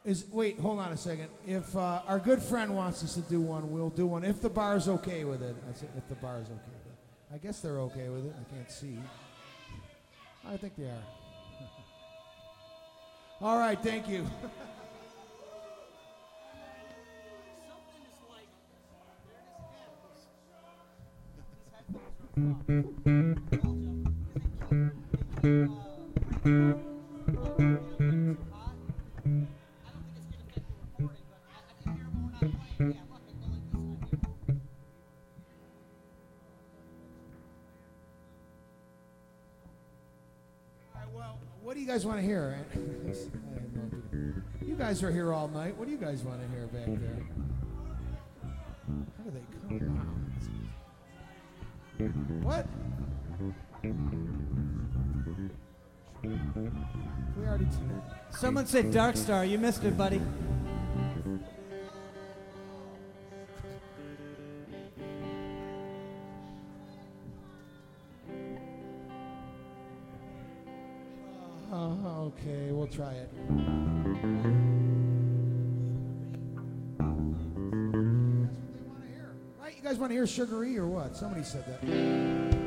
Wait, hold on a second. If our good friend wants us to do one, we'll do one. If the bar's okay with it. I said if the bar's okay with it. I guess they're okay with it. I can't see. I think they are. All right, thank you. What do you guys want to hear? I have no idea. You guys are here all night. What do you guys want to hear back there? How do they come out? What? We already did. Someone said Dark Star. You missed it, buddy. Okay, we'll try it. Right? You guys want to hear Sugar E or what? Somebody said that.